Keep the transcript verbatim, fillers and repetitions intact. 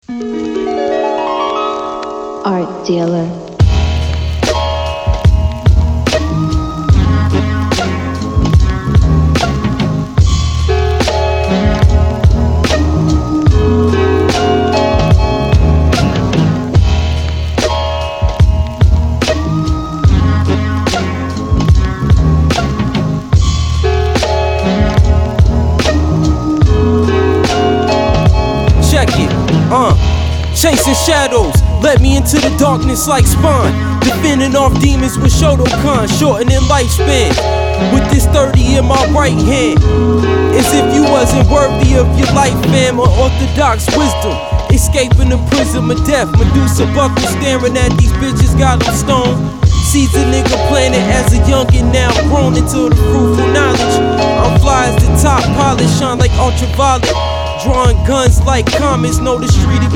Art dealer. Uh, chasing shadows, led me into the darkness like Spawn. Defending off demons with Shotokan, shortening lifespan. With this thirty in my right hand, as if you wasn't worthy of your life, fam. Unorthodox wisdom, escaping the prison of death. Medusa buckle staring at these bitches, got them stoned. Seeds a nigga planted as a youngin', now grown into the fruitful knowledge. I'm fly as the top pilot, shine like ultraviolet. Drawing guns like comets, know the street